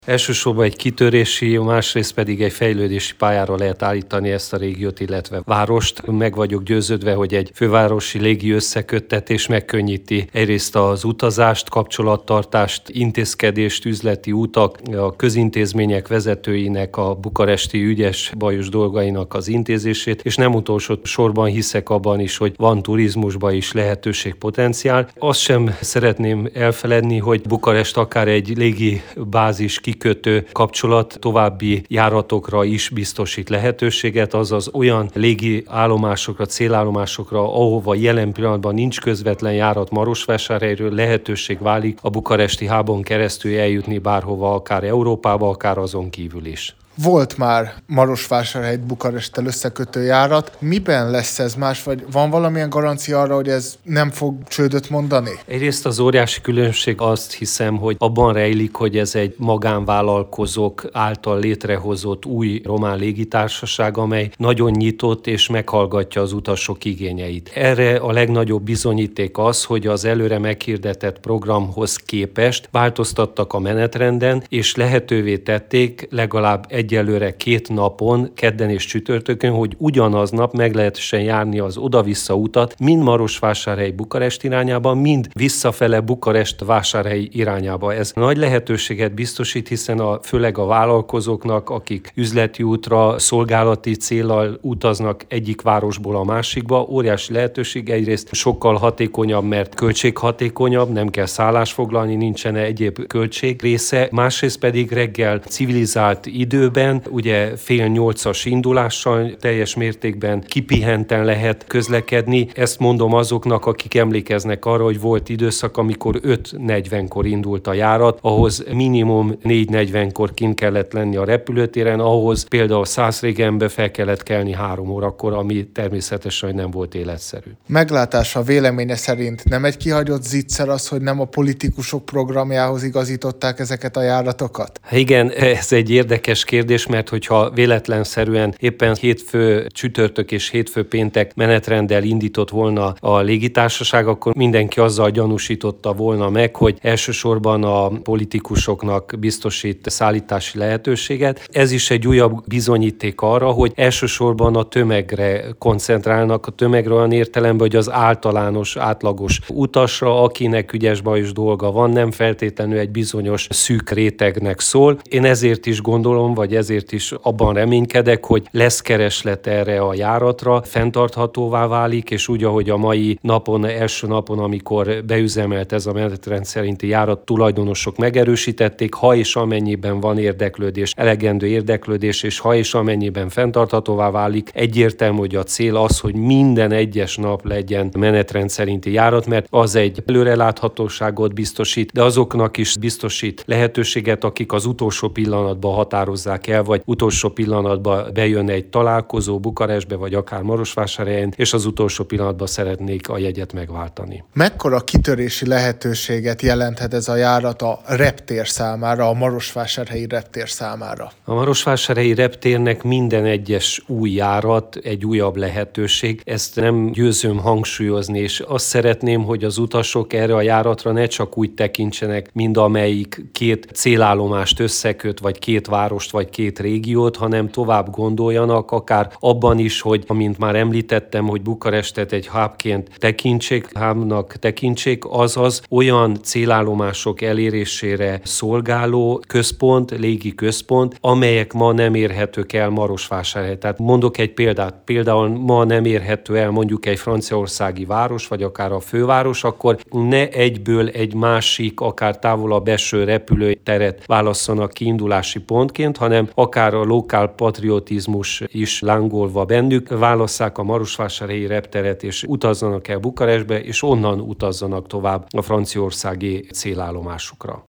Elsősorban egy kitörési, másrészt pedig egy fejlődési pályára lehet állítani ezt a régiót, illetve várost. Meg vagyok győződve, hogy egy fővárosi légi összeköttetés megkönnyíti egyrészt az utazást, kapcsolattartást, intézkedést, üzleti utak, a közintézmények vezetőinek a bukaresti ügyes, bajos dolgainak az intézését, és nem utolsó sorban hiszek abban is, hogy van turizmusban is lehetőség, potenciál. Azt sem szeretném elfeledni, hogy Bukarest akár egy légi bázis kikötő kapcsolat további járatokra is biztosít lehetőséget, azaz olyan légi állomásokra, célállomásokra, ahova jelen pillanatban nincs közvetlen járat Marosvásárhelyről, lehetőség válik a bukaresti hubon keresztül eljutni bárhova, akár Európába, akár azon kívül is. Volt már Marosvásárhelyt Bukaresttel összekötő járat. Miben lesz ez más, vagy van valamilyen garancia arra, hogy ez nem fog csődöt mondani? Egyrészt az óriási különbség azt hiszem, hogy abban rejlik, hogy ez egy magánvállalkozók által létrehozott új román légitársaság, amely nagyon nyitott és meghallgatja az utasok igényeit. Erre a legnagyobb bizonyíték az, hogy az előre meghirdetett programhoz képest változtattak a menetrenden, és lehetővé tették legalább egyelőre 2 napon, kedden és csütörtökön, hogy ugyanaznap meg lehessen járni az oda-vissza utat, mind Marosvásárhely Bukarest irányába, mind visszafele Bukarest-Vásárhely irányába. Ez nagy lehetőséget biztosít, hiszen főleg a vállalkozóknak, akik üzleti útra, szolgálati céllal utaznak egyik városból a másikba, óriási lehetőség, egyrészt sokkal hatékonyabb, mert költséghatékonyabb, nem kell szállást foglalni, nincsen egyéb költség része, másrészt pedig reggel civilizált időben, ugye 7:30 indulással teljes mértékben kipihenten lehet közlekedni. Ezt mondom azoknak, akik emlékeznek arra, hogy volt időszak, amikor 5:40-kor indult a járat, ahhoz minimum 4:40-kor kint kellett lenni a repülőtéren, ahhoz például Szászrégenbe fel kellett kelni 3 órakor, ami természetesen nem volt életszerű. Meglátása, véleménye szerint nem egy kihagyott zicser az, hogy nem a politikusok programjához igazították ezeket a járatokat? Igen, ez egy érdekes kérdés, mert hogyha véletlenszerűen éppen hétfő csütörtök és hétfő péntek menetrenddel indított volna a légitársaság, akkor mindenki azzal gyanúsította volna meg, hogy elsősorban a politikusoknak biztosít szállítási lehetőséget. Ez is egy újabb bizonyíték arra, hogy elsősorban a tömegre koncentrálnak, a tömegre olyan értelemben, hogy az általános, átlagos utasra, akinek ügyes-bajos dolga van, nem feltétlenül egy bizonyos szűk rétegnek szól. Én ezért is gondolom, vagy ezért is abban reménykedek, hogy lesz kereslet erre a járatra, fenntarthatóvá válik, és úgy, ahogy a mai napon, első napon, amikor beüzemelt ez a menetrend szerinti járat, tulajdonosok megerősítették, ha és amennyiben van érdeklődés, elegendő érdeklődés, és ha és amennyiben fenntarthatóvá válik, egyértelmű, hogy a cél az, hogy minden egyes nap legyen menetrend szerinti járat, mert az egy előreláthatóságot biztosít, de azoknak is biztosít lehetőséget, akik az utolsó pillanatban határozzák el, vagy utolsó pillanatban bejön egy találkozó Bukarestbe, vagy akár Marosvásárhelyen, és az utolsó pillanatban szeretnék a jegyet megváltani. Mekkora kitörési lehetőséget jelenthet ez a járat a reptér számára, a marosvásárhelyi reptér számára? A marosvásárhelyi reptérnek minden egyes új járat egy újabb lehetőség. Ezt nem győzöm hangsúlyozni, és azt szeretném, hogy az utasok erre a járatra ne csak úgy tekintsenek, mint amelyik 2 célállomást összeköt, vagy 2 várost, vagy 2 régiót, hanem tovább gondoljanak, akár abban is, hogy, amint már említettem, hogy Bukarestet egy hubként tekintsék, azaz olyan célállomások elérésére szolgáló központ, légi központ, amelyek ma nem érhetők el Marosvásárhely. Tehát mondok egy példát, például ma nem érhető el mondjuk egy franciaországi város, vagy akár a főváros, akkor ne egyből egy másik, akár távolabb eső repülőteret válasszanak kiindulási pontként, hanem akár a lokál patriotizmus is lángolva bennük, válasszák a marosvásárhelyi repteret, és utazzanak el Bukarestbe, és onnan utazzanak tovább a franciaországi célállomásukra.